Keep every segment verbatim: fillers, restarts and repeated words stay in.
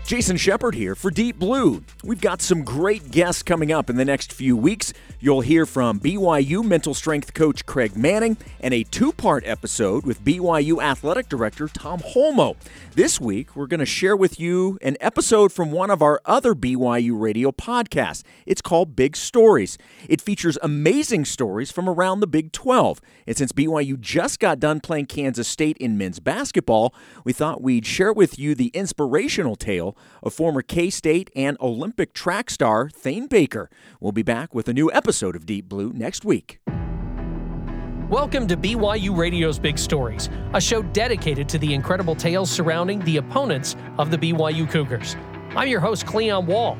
Jason Shepard here for Deep Blue. We've got some great guests coming up in the next few weeks. You'll hear from B Y U mental strength coach Craig Manning and a two-part episode with B Y U athletic director Tom Holmoe. This week, we're going to share with you an episode from one of our other B Y U radio podcasts. It's called Big Stories. It features amazing stories from around the Big twelve. And since B Y U just got done playing Kansas State in men's basketball, we thought we'd share with you the inspirational tale of former K-State and Olympic track star Thane Baker. We'll be back with a new episode of Deep Blue next week. Welcome to B Y U Radio's Big Stories, a show dedicated to the incredible tales surrounding the opponents of the B Y U Cougars. I'm your host, Cleon Wall.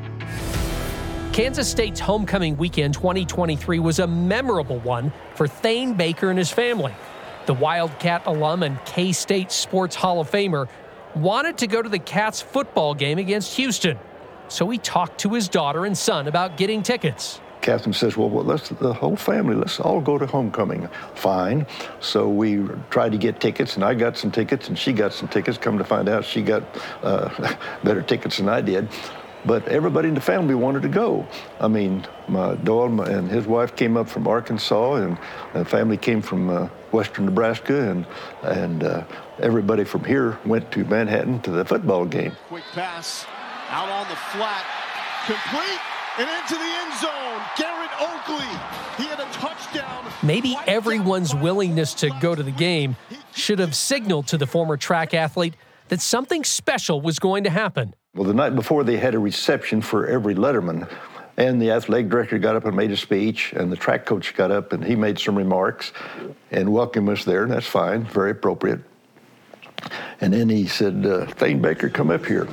Kansas State's homecoming weekend twenty twenty-three was a memorable one for Thane Baker and his family. The Wildcat alum and K-State Sports Hall of Famer wanted to go to the Cats football game against Houston, so he talked to his daughter and son about getting tickets. Catherine says, well, well, let's, the whole family, let's all go to homecoming. Fine. So we tried to get tickets, and I got some tickets, and she got some tickets. Come to find out, she got uh, better tickets than I did. But everybody in the family wanted to go. I mean, my Doyle and his wife came up from Arkansas, and the family came from uh, western Nebraska, and and uh, everybody from here went to Manhattan to the football game. Quick pass out on the flat, complete, and into the end zone. Garrett Oakley, he had a touchdown. Maybe everyone's willingness to go to the game should have signaled to the former track athlete that something special was going to happen. Well, the night before, they had a reception for every letterman, and the athletic director got up and made a speech, and the track coach got up and he made some remarks and welcomed us there, and that's fine, very appropriate. And then he said, uh, Thane Baker, come up here.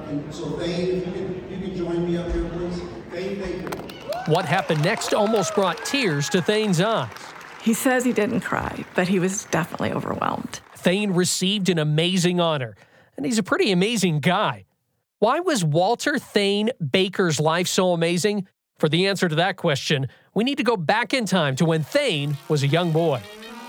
So Thane, if you can, you can join me up here, please. Thane Baker. What happened next almost brought tears to Thane's eyes. He says he didn't cry, but he was definitely overwhelmed. Thane received an amazing honor, and he's a pretty amazing guy. Why was Walter Thane Baker's life so amazing? For the answer to that question, we need to go back in time to when Thane was a young boy.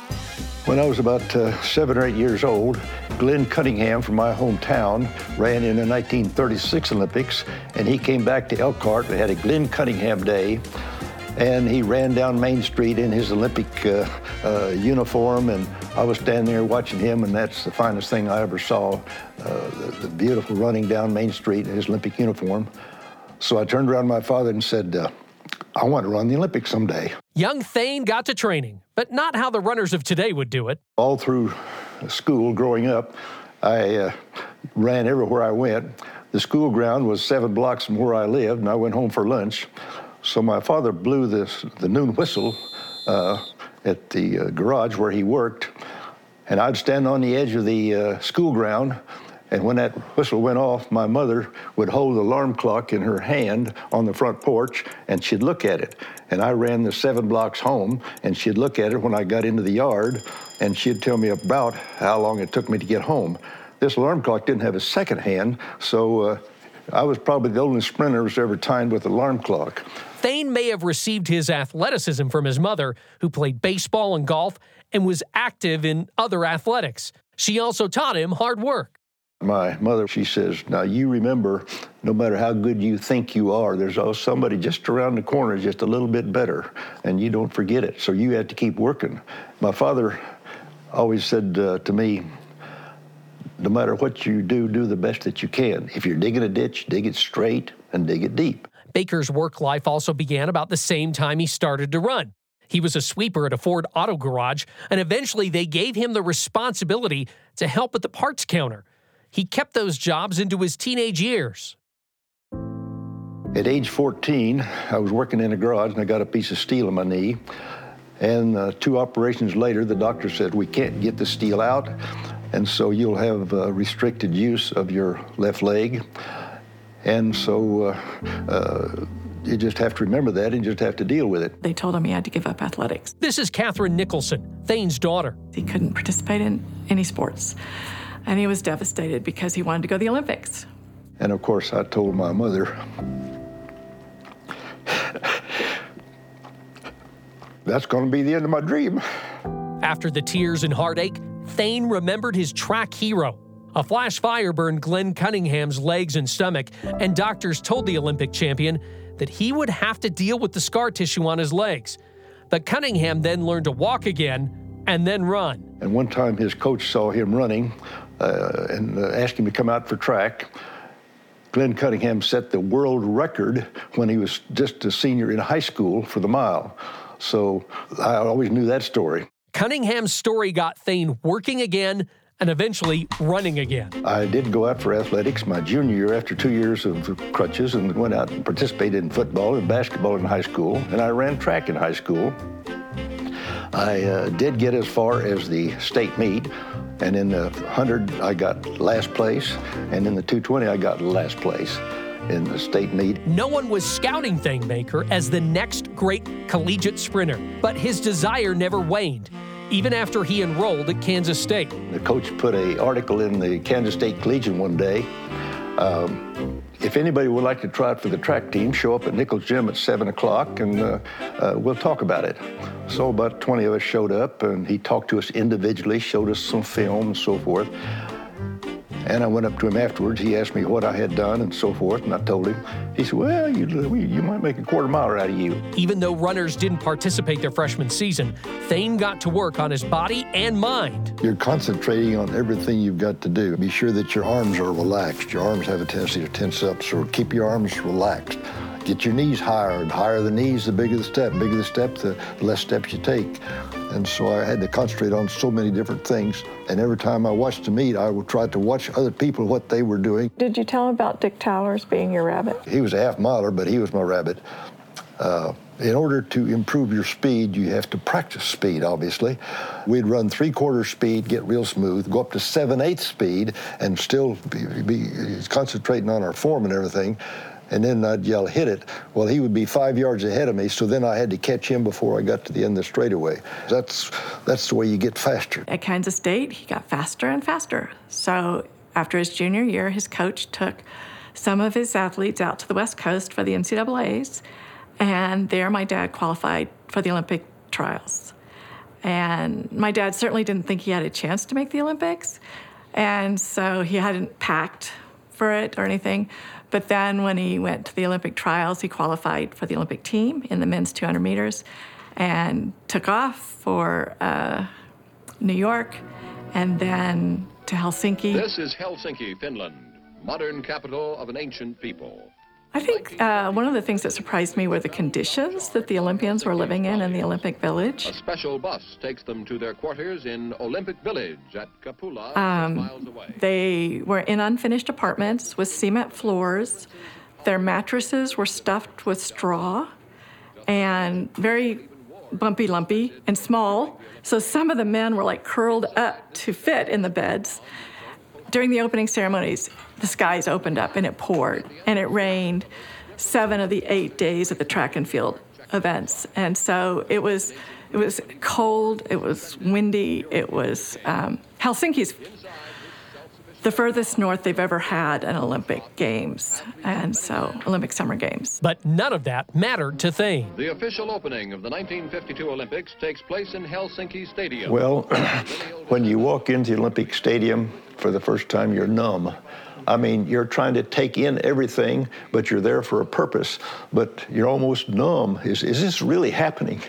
When I was about uh, seven or eight years old, Glenn Cunningham from my hometown ran in the nineteen thirty-six Olympics, and he came back to Elkhart and had a Glenn Cunningham Day, and he ran down Main Street in his Olympic uh, uh, uniform, and I was standing there watching him, and that's the finest thing I ever saw, uh, the, the beautiful running down Main Street in his Olympic uniform. So I turned around to my father and said, uh, I want to run the Olympics someday. Young Thane got to training, but not how the runners of today would do it. All through school growing up, I uh, ran everywhere I went. The school ground was seven blocks from where I lived, and I went home for lunch. So my father blew this, the noon whistle uh, at the uh, garage where he worked, and I'd stand on the edge of the uh, school ground, and when that whistle went off, my mother would hold the alarm clock in her hand on the front porch, and she'd look at it. And I ran the seven blocks home, and she'd look at it when I got into the yard, and she'd tell me about how long it took me to get home. This alarm clock didn't have a second hand, so uh, I was probably the only sprinter who was ever timed with an alarm clock. Thane may have received his athleticism from his mother, who played baseball and golf and was active in other athletics. She also taught him hard work. My mother, she says, now you remember, no matter how good you think you are, there's always somebody just around the corner just a little bit better, and you don't forget it, so you have to keep working. My father always said uh, to me, no matter what you do, do the best that you can. If you're digging a ditch, dig it straight and dig it deep. Baker's work life also began about the same time he started to run. He was a sweeper at a Ford auto garage, and eventually they gave him the responsibility to help at the parts counter. He kept those jobs into his teenage years. At age fourteen, I was working in a garage, and I got a piece of steel in my knee. And uh, two operations later, the doctor said, we can't get the steel out, and so you'll have uh, restricted use of your left leg. And so uh, uh, you just have to remember that and just have to deal with it. They told him he had to give up athletics. This is Catherine Nicholson, Thane's daughter. He couldn't participate in any sports, and he was devastated because he wanted to go to the Olympics. And of course, I told my mother, that's going to be the end of my dream. After the tears and heartache, Thane remembered his track hero, A flash fire burned Glenn Cunningham's legs and stomach, and doctors told the Olympic champion that he would have to deal with the scar tissue on his legs. But Cunningham then learned to walk again and then run. And one time his coach saw him running uh, and uh, asked him to come out for track. Glenn Cunningham set the world record when he was just a senior in high school for the mile. So I always knew that story. Cunningham's story got Thane working again and eventually running again. I did go out for athletics my junior year after two years of crutches, and went out and participated in football and basketball in high school, and I ran track in high school. I uh, did get as far as the state meet, and in the one hundred I got last place, and in the two twenty I got last place in the state meet. No one was scouting Thane Maker as the next great collegiate sprinter, but his desire never waned, even after he enrolled at Kansas State. The coach put an article in the Kansas State Collegian one day. Um, if anybody would like to try out for the track team, show up at Nichols Gym at seven o'clock and uh, uh, we'll talk about it. So about twenty of us showed up, and he talked to us individually, showed us some film and so forth. And I went up to him afterwards. He asked me what I had done and so forth, and I told him. He said, well, you, you might make a quarter miler out of you. Even though runners didn't participate their freshman season, Thane got to work on his body and mind. You're concentrating on everything you've got to do. Be sure that your arms are relaxed. Your arms have a tendency to tense up, so keep your arms relaxed. Get your knees higher. The higher the knees, the bigger the step. The bigger the step, the less steps you take. And so I had to concentrate on so many different things. And every time I watched the meet, I would try to watch other people, what they were doing. Did you tell him about Dick Towers being your rabbit? He was a half miler, but he was my rabbit. Uh, in order to improve your speed, you have to practice speed, obviously. We'd run three-quarter speed, get real smooth, go up to seven-eighths speed, and still be, be concentrating on our form and everything. And then I'd yell, hit it. Well, he would be five yards ahead of me, so then I had to catch him before I got to the end of the straightaway. That's, that's the way you get faster. At Kansas State, he got faster and faster. So after his junior year, his coach took some of his athletes out to the West Coast for the N C double A's, and there my dad qualified for the Olympic trials. And my dad certainly didn't think he had a chance to make the Olympics, and so he hadn't packed for it or anything. But then when he went to the Olympic trials, he qualified for the Olympic team in the men's two hundred meters and took off for uh, New York and then to Helsinki. This is Helsinki, Finland, modern capital of an ancient people. I think uh, one of the things that surprised me were the conditions that the Olympians were living in in the Olympic Village. A special bus takes them to their quarters in Olympic Village at Kapula, Um, miles away. They were in unfinished apartments with cement floors. Their mattresses were stuffed with straw and very bumpy, lumpy, and small. So some of the men were like curled up to fit in the beds. During the opening ceremonies, the skies opened up and it poured, and it rained seven of the eight days of the track and field events. And so it was, it was cold, it was windy, it was, um, Helsinki's the furthest north they've ever had an Olympic Games, and so Olympic Summer Games. But none of that mattered to Thane. The official opening of the nineteen fifty-two Olympics takes place in Helsinki Stadium. Well, when you walk into the Olympic Stadium for the first time, you're numb. I mean, you're trying to take in everything, but you're there for a purpose, but you're almost numb. Is, is this really happening?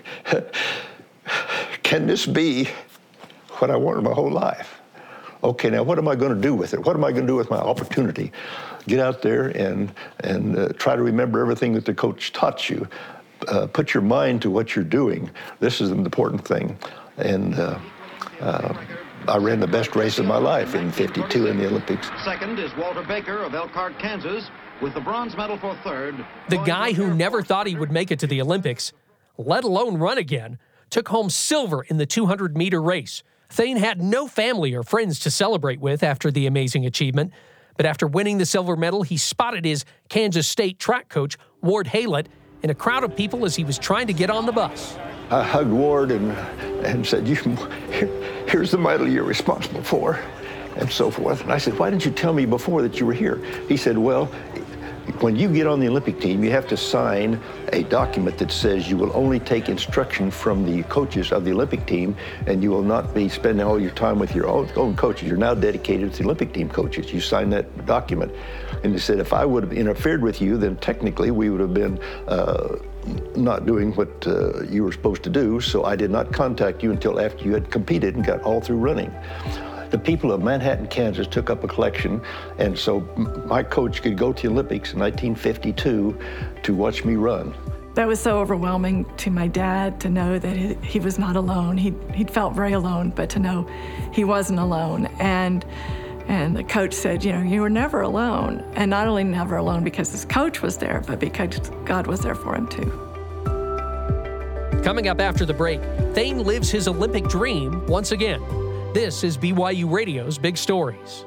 Can this be what I wanted my whole life? Okay, now what am I going to do with it? What am I going to do with my opportunity? Get out there and, and uh, try to remember everything that the coach taught you. Uh, put your mind to what you're doing. This is an important thing. And uh, uh, I ran the best race of my life in fifty-two in the Olympics. Second is Walter Baker of Elkhart, Kansas, with the bronze medal for third. The guy who never thought he would make it to the Olympics, let alone run again, took home silver in the two hundred meter race. Thane had no family or friends to celebrate with after the amazing achievement, but after winning the silver medal, he spotted his Kansas State track coach, Ward Haylett, in a crowd of people as he was trying to get on the bus. I hugged Ward and, and said, you, here, here's the medal you're responsible for, and so forth. And I said, why didn't you tell me before that you were here? He said, well, When you get on the Olympic team, you have to sign a document that says you will only take instruction from the coaches of the Olympic team, and you will not be spending all your time with your own, own coaches. You're now dedicated to the Olympic team coaches. You sign that document. And they said, if I would have interfered with you, then technically we would have been uh, not doing what uh, you were supposed to do, so I did not contact you until after you had competed and got all through running. The people of Manhattan, Kansas took up a collection, and so my coach could go to the Olympics in nineteen fifty-two to watch me run. That was so overwhelming to my dad to know that he, he was not alone. He he'd felt very alone, but to know he wasn't alone. And and the coach said, you know, you were never alone. And not only never alone because his coach was there, but because God was there for him too. Coming up after the break, Thane lives his Olympic dream once again. This is B Y U Radio's Big Stories.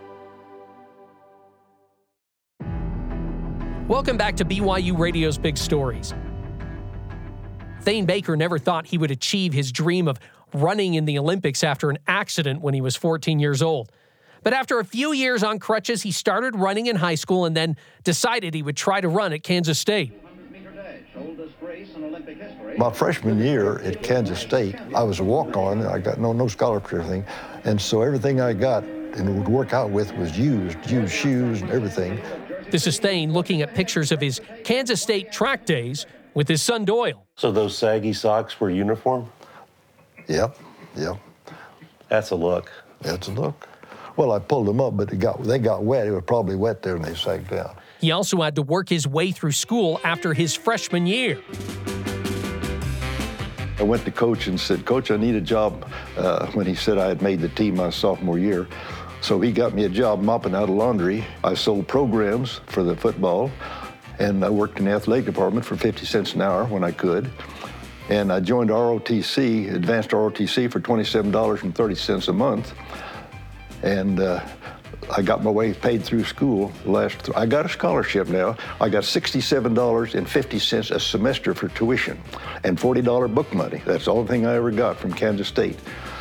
Welcome back to B Y U Radio's Big Stories. Thane Baker never thought he would achieve his dream of running in the Olympics after an accident when he was fourteen years old. But after a few years on crutches, he started running in high school and then decided he would try to run at Kansas State. My freshman year at Kansas State, I was a walk-on. I got no no scholarship or anything, and so everything I got and would work out with was used, used shoes and everything. This is Thane looking at pictures of his Kansas State track days with his son Doyle. So those saggy socks were uniform? Yep, yep. That's a look. That's a look. Well, I pulled them up, but it got they got wet. It was probably wet there, and they sagged down. He also had to work his way through school after his freshman year. I went to Coach and said, Coach, I need a job, uh, when he said I had made the team my sophomore year. So he got me a job mopping out a laundry. I sold programs for the football, and I worked in the athletic department for fifty cents an hour when I could. And I joined R O T C, advanced R O T C, for twenty-seven dollars and thirty cents a month. And uh, I got my way paid through school. Last, th- I got a scholarship now. I got sixty-seven dollars and fifty cents a semester for tuition and forty dollars book money. That's the only thing I ever got from Kansas State.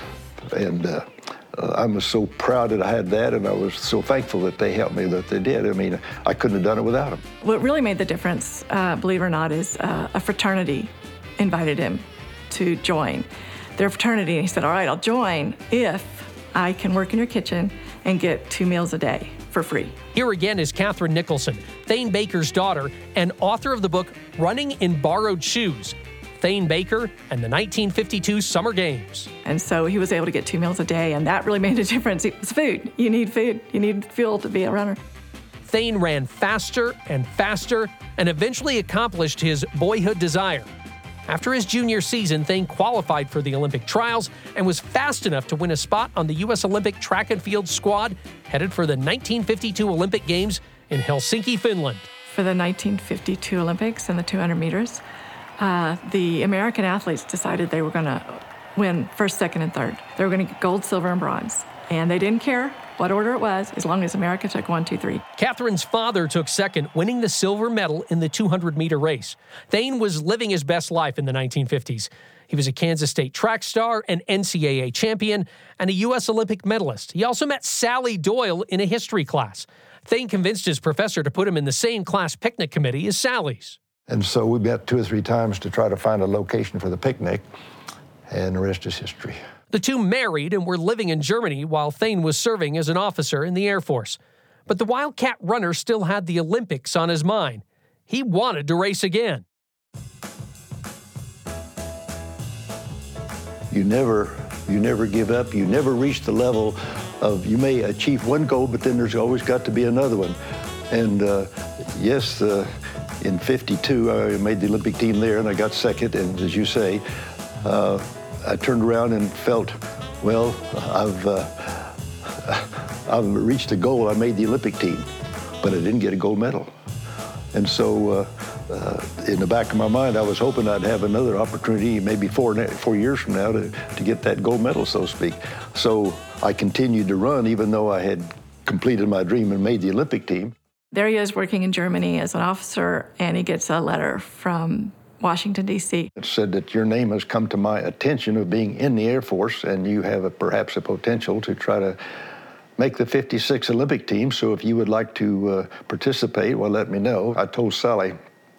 And uh, uh, I was so proud that I had that, and I was so thankful that they helped me that they did. I mean, I couldn't have done it without them. What really made the difference, uh, believe it or not, is uh, a fraternity invited him to join their fraternity. And he said, all right, I'll join if I can work in your kitchen and get two meals a day for free. Here again is Catherine Nicholson, Thane Baker's daughter and author of the book Running in Borrowed Shoes, Thane Baker and the nineteen fifty-two Summer Games. And so he was able to get two meals a day, and that really made a difference. It was food. You need food. You need fuel to be a runner. Thane ran faster and faster and eventually accomplished his boyhood desire. After his junior season, Thane qualified for the Olympic trials and was fast enough to win a spot on the U S Olympic track and field squad headed for the nineteen fifty-two Olympic Games in Helsinki, Finland. For the nineteen fifty-two Olympics and the two hundred meters, uh, the American athletes decided they were going to win first, second, and third. They were going to get gold, silver, and bronze. And they didn't care what order it was, as long as America took one, two, three. Catherine's father took second, winning the silver medal in the two hundred meter race. Thane was living his best life in the nineteen fifties. He was a Kansas State track star, an N C double A champion, and a U S Olympic medalist. He also met Sally Doyle in a history class. Thane convinced his professor to put him in the same class picnic committee as Sally's. And so we met two or three times to try to find a location for the picnic, and the rest is history. The two married and were living in Germany while Thane was serving as an officer in the Air Force. But the Wildcat runner still had the Olympics on his mind. He wanted to race again. You never, you never give up. You never reach the level of, you may achieve one goal, but then there's always got to be another one. And uh, yes, uh, in fifty-two, I made the Olympic team there, and I got second. And as you say, uh, I turned around and felt, well, I've uh, I've reached a goal. I made the Olympic team, but I didn't get a gold medal. And so uh, uh, in the back of my mind, I was hoping I'd have another opportunity, maybe four, four years from now, to, to get that gold medal, so to speak. So I continued to run, even though I had completed my dream and made the Olympic team. There he is working in Germany as an officer, and he gets a letter from Washington, D C It said that your name has come to my attention of being in the Air Force, and you have a, perhaps a potential to try to make the fifty-six Olympic team, so if you would like to uh, participate, well, let me know. I told Sally,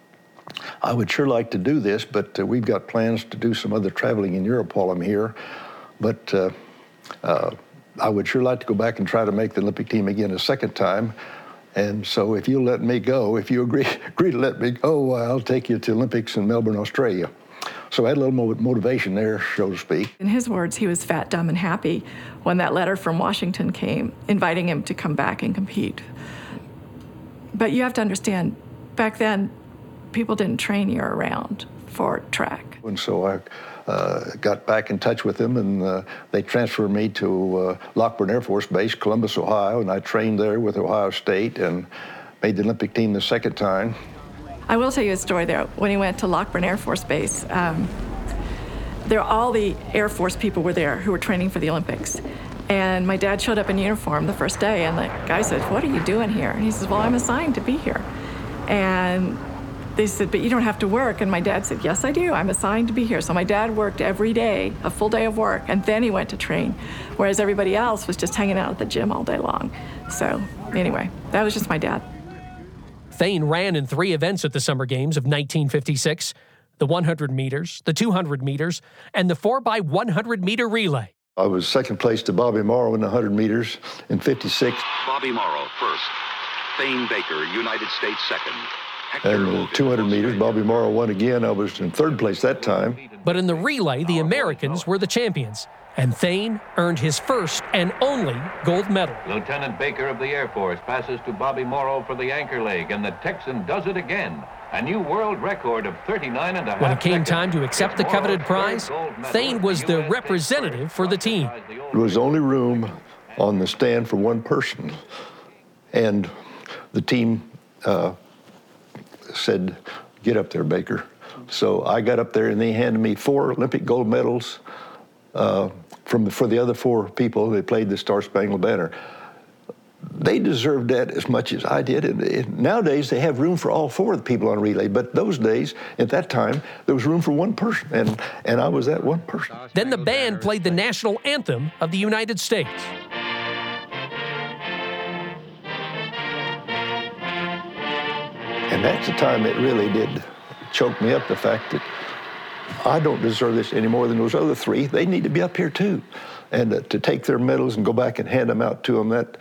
I would sure like to do this, but uh, we've got plans to do some other traveling in Europe while I'm here. But uh, uh, I would sure like to go back and try to make the Olympic team again a second time. And so if you'll let me go, if you agree, agree to let me go, I'll take you to Olympics in Melbourne, Australia. So I had a little more motivation there, so to speak. In his words, he was fat, dumb, and happy when that letter from Washington came, inviting him to come back and compete. But you have to understand, back then, people didn't train year-round for track. And so I uh, got back in touch with them, and uh, they transferred me to uh, Lockburn Air Force Base, Columbus, Ohio, and I trained there with Ohio State and made the Olympic team the second time. I will tell you a story there. When he went to Lockburn Air Force Base, um, there all the Air Force people were there who were training for the Olympics. And my dad showed up in uniform the first day, and the guy said, "What are you doing here?" And he says, "Well, I'm assigned to be here." And they said, "But you don't have to work." And my dad said, "Yes, I do. I'm assigned to be here." So my dad worked every day, a full day of work, and then he went to train, whereas everybody else was just hanging out at the gym all day long. So anyway, that was just my dad. Thane ran in three events at the Summer Games of nineteen fifty-six, the one hundred meters, the two hundred meters, and the four by one hundred meter relay. I was second place to Bobby Morrow in the one hundred meters in fifty-six. Bobby Morrow first. Thane Baker, United States second. And the two hundred meters, Bobby Morrow won again. I was in third place that time. But in the relay, the Americans were the champions, and Thane earned his first and only gold medal. Lieutenant Baker of the Air Force passes to Bobby Morrow for the anchor leg, and the Texan does it again. A new world record of thirty-nine and a half When it came seconds. time to accept the coveted prize, Thane was the representative for the team. There was only room on the stand for one person, and the team uh, said, "Get up there, Baker." So I got up there, and they handed me four Olympic gold medals uh, from for the other four people. They played the Star Spangled Banner. They deserved that as much as I did. And, and nowadays, they have room for all four of the people on relay. But those days, at that time, there was room for one person, and, and I was that one person. Then the band played the national anthem of the United States. And that's the time it really did choke me up, the fact that I don't deserve this any more than those other three. They need to be up here too. And uh, to take their medals and go back and hand them out to them, that,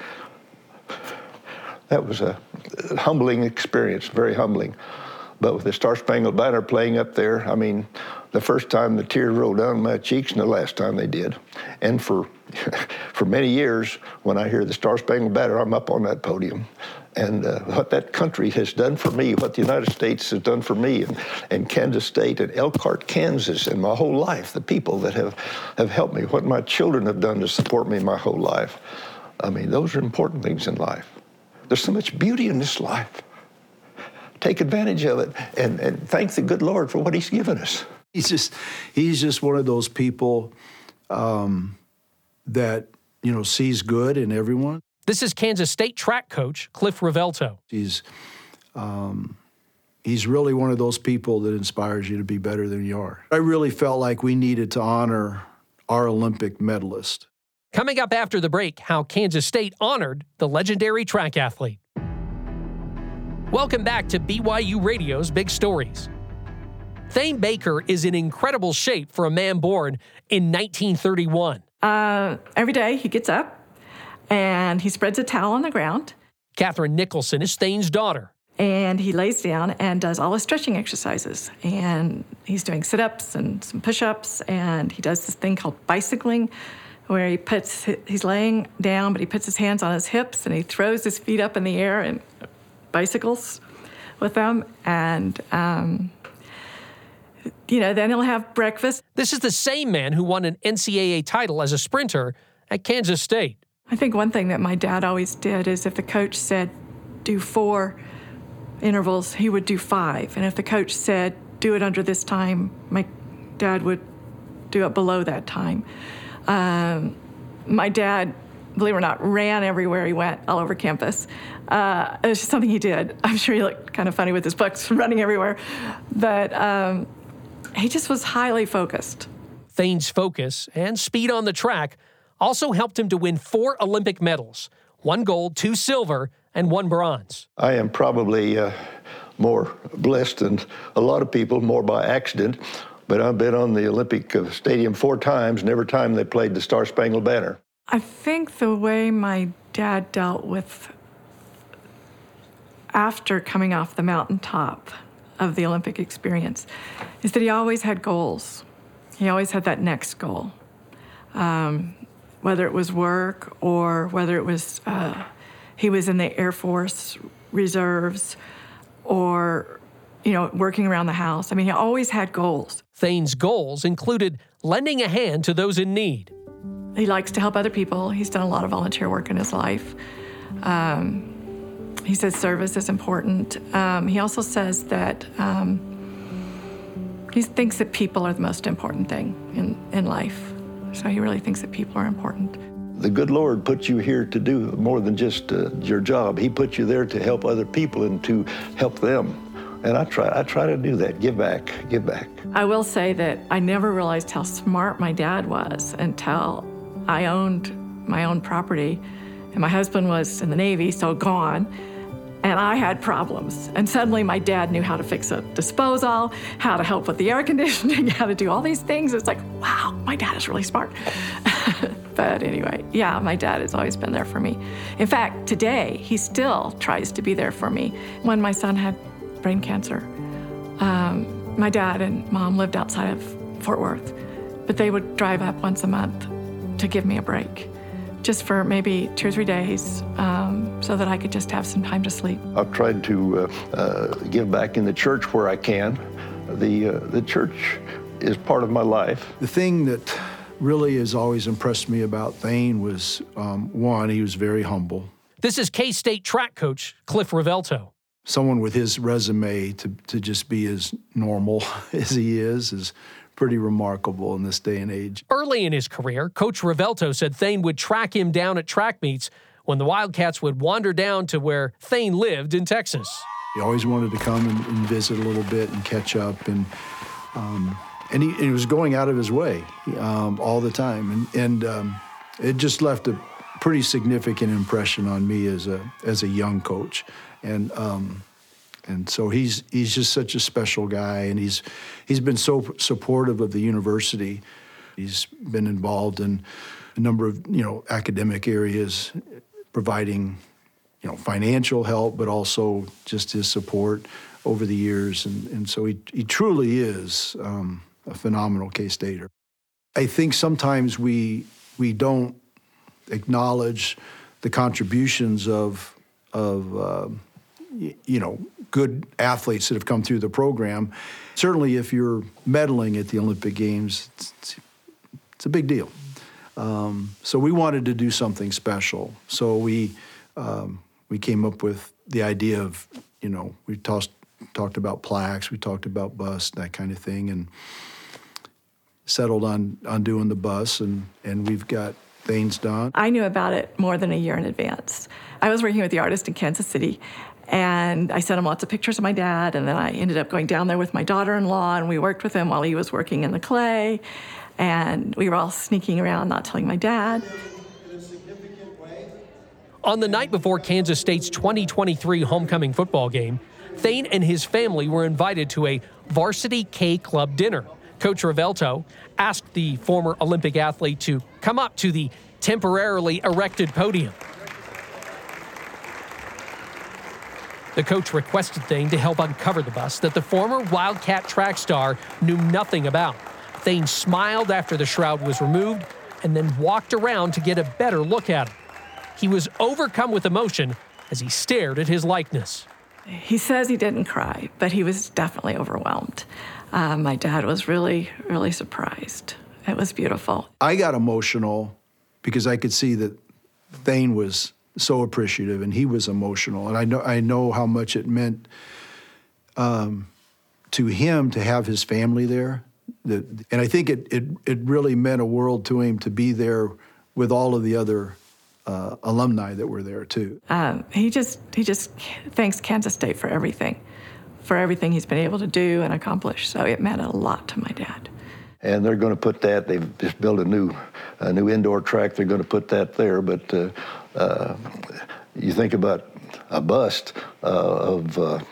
that was a humbling experience, very humbling. But with the Star Spangled Banner playing up there, I mean, the first time the tears rolled down my cheeks and the last time they did. And for, for many years, when I hear the Star Spangled Banner, I'm up on that podium. And uh, what that country has done for me, what the United States has done for me, and, and Kansas State and Elkhart, Kansas, and my whole life, the people that have, have helped me, what my children have done to support me my whole life. I mean, those are important things in life. There's so much beauty in this life. Take advantage of it and, and thank the good Lord for what he's given us. He's just, he's just one of those people um, that, you know, sees good in everyone. This is Kansas State track coach Cliff Rivelto. He's, um, he's really one of those people that inspires you to be better than you are. I really felt like we needed to honor our Olympic medalist. Coming up after the break, how Kansas State honored the legendary track athlete. Welcome back to B Y U Radio's Big Stories. Thane Baker is in incredible shape for a man born in nineteen thirty-one. Uh, every day he gets up and he spreads a towel on the ground. Catherine Nicholson is Thane's daughter. And he lays down and does all his stretching exercises. And he's doing sit-ups and some push-ups, and he does this thing called bicycling, where he puts, he's laying down, but he puts his hands on his hips, and he throws his feet up in the air and bicycles with them. And, um, you know, then he'll have breakfast. This is the same man who won an N C double A title as a sprinter at Kansas State. I think one thing that my dad always did is if the coach said, do four intervals, he would do five. And if the coach said, do it under this time, my dad would do it below that time. Um, my dad, believe it or not, ran everywhere he went, all over campus. Uh, it was just something he did. I'm sure he looked kind of funny with his books, running everywhere. But um, he just was highly focused. Thane's focus and speed on the track also helped him to win four Olympic medals, one gold, two silver, and one bronze. I am probably uh, more blessed than a lot of people, more by accident, but I've been on the Olympic uh, Stadium four times, and every time they played the Star Spangled Banner. I think the way my dad dealt with after coming off the mountaintop of the Olympic experience is that he always had goals. He always had that next goal, um, whether it was work or whether it was uh, he was in the Air Force Reserves or, you know, working around the house. I mean, he always had goals. Thane's goals included lending a hand to those in need. He likes to help other people. He's done a lot of volunteer work in his life. Um, he says service is important. Um, he also says that um, he thinks that people are the most important thing in, in life. So he really thinks that people are important. The good Lord put you here to do more than just uh, your job. He put you there to help other people and to help them. And I try, I try to do that, give back, give back. I will say that I never realized how smart my dad was until I owned my own property, and my husband was in the Navy, so gone, and I had problems. And suddenly my dad knew how to fix a disposal, how to help with the air conditioning, how to do all these things. It's like, wow, my dad is really smart. But anyway, yeah, my dad has always been there for me. In fact, today, he still tries to be there for me. When my son had brain cancer, um, my dad and mom lived outside of Fort Worth, but they would drive up once a month to give me a break, just for maybe two or three days, um, so that I could just have some time to sleep. I've tried to uh, uh, give back in the church where I can. The, uh, the church is part of my life. The thing that really has always impressed me about Thane was, um, one, he was very humble. This is K-State track coach Cliff Rivelto. Someone with his resume to, to just be as normal as he is is pretty remarkable in this day and age. Early in his career, Coach Rivelto said Thane would track him down at track meets when the Wildcats would wander down to where Thane lived in Texas. He always wanted to come and, and visit a little bit and catch up, and um, and he, he was going out of his way um, all the time, and, and um, it just left a pretty significant impression on me as a as a young coach, and. Um, And so he's he's just such a special guy, and he's he's been so supportive of the university. He's been involved in a number of, you know, academic areas, providing, you know, financial help, but also just his support over the years. And, and so he, he truly is um, a phenomenal K-Stater. I think sometimes we we don't acknowledge the contributions of of uh, y- you know. good athletes that have come through the program. Certainly if you're medaling at the Olympic Games, it's, it's a big deal. Um, so we wanted to do something special. So we um, we came up with the idea of, you know, we tossed, talked about plaques, we talked about busts, that kind of thing, and settled on, on doing the bus, and, and we've got things done. I knew about it more than a year in advance. I was working with the artist in Kansas City, and I sent him lots of pictures of my dad, and then I ended up going down there with my daughter-in-law, and we worked with him while he was working in the clay, and we were all sneaking around, not telling my dad. On the night before Kansas State's twenty twenty-three homecoming football game, Thane and his family were invited to a Varsity K Club dinner. Coach Rivelto asked the former Olympic athlete to come up to the temporarily erected podium. The coach requested Thane to help uncover the bust that the former Wildcat track star knew nothing about. Thane smiled after the shroud was removed and then walked around to get a better look at him. He was overcome with emotion as he stared at his likeness. He says he didn't cry, but he was definitely overwhelmed. Uh, my dad was really, really surprised. It was beautiful. I got emotional because I could see that Thane was so appreciative, and he was emotional, and I know I know how much it meant um, to him to have his family there, that, and I think it, it it really meant a world to him to be there with all of the other uh, alumni that were there too. Um, he just he just thanks Kansas State for everything, for everything he's been able to do and accomplish. So it meant a lot to my dad. And they're going to put that, they've just built a new a new indoor track, they're going to put that there. But uh, uh, you think about a bust uh, of uh,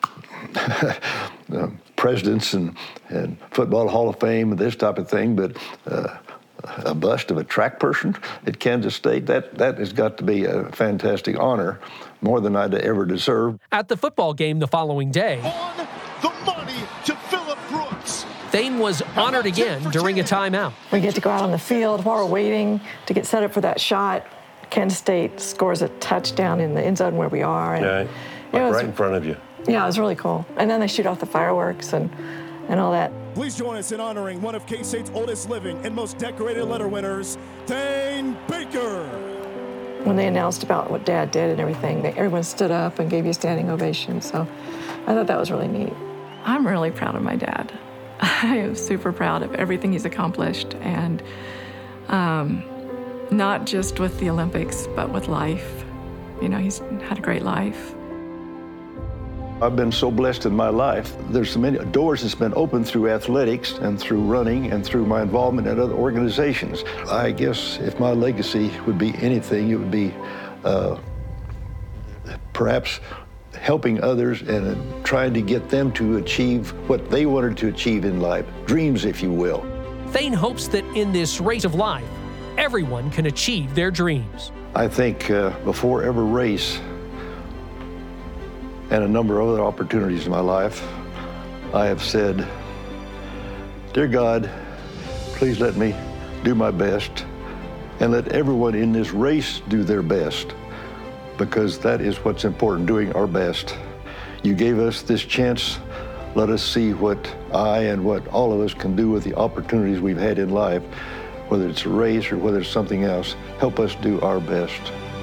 uh, presidents and, and Football Hall of Fame and this type of thing, but uh, a bust of a track person at Kansas State, that, that has got to be a fantastic honor, more than I'd ever deserve. At the football game the following day, On the money to Phillip Brooks. Thane was honored again during a timeout. We get to go out on the field while we're waiting to get set up for that shot. Kansas State scores a touchdown in the end zone where we are. And Yeah, like it was, right in front of you. Yeah, it was really cool. And then they shoot off the fireworks and, and all that. Please join us in honoring one of K-State's oldest living and most decorated letter winners, Thane Baker. When they announced about what Dad did and everything, they, everyone stood up and gave you a standing ovation. So I thought that was really neat. I'm really proud of my dad. I am super proud of everything he's accomplished, and um, not just with the Olympics, but with life. You know, he's had a great life. I've been so blessed in my life. There's so many doors that's been opened through athletics and through running and through my involvement in other organizations. I guess if my legacy would be anything, it would be uh, perhaps helping others and trying to get them to achieve what they wanted to achieve in life, dreams, if you will. Thane hopes that in this race of life, everyone can achieve their dreams. I think uh, before every race, and a number of other opportunities in my life, I have said, dear God, please let me do my best and let everyone in this race do their best, because that is what's important, doing our best. You gave us this chance. Let us see what I and what all of us can do with the opportunities we've had in life, whether it's a race or whether it's something else. Help us do our best.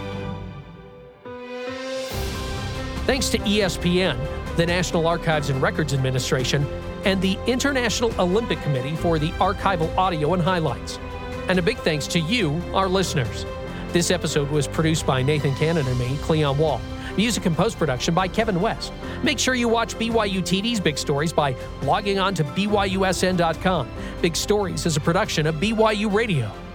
Thanks to E S P N, the National Archives and Records Administration, and the International Olympic Committee for the archival audio and highlights. And a big thanks to you, our listeners. This episode was produced by Nathan Cannon and me, Cleon Wall. Music and post-production by Kevin West. Make sure you watch B Y U T V's Big Stories by logging on to B Y U S N dot com. Big Stories is a production of B Y U Radio.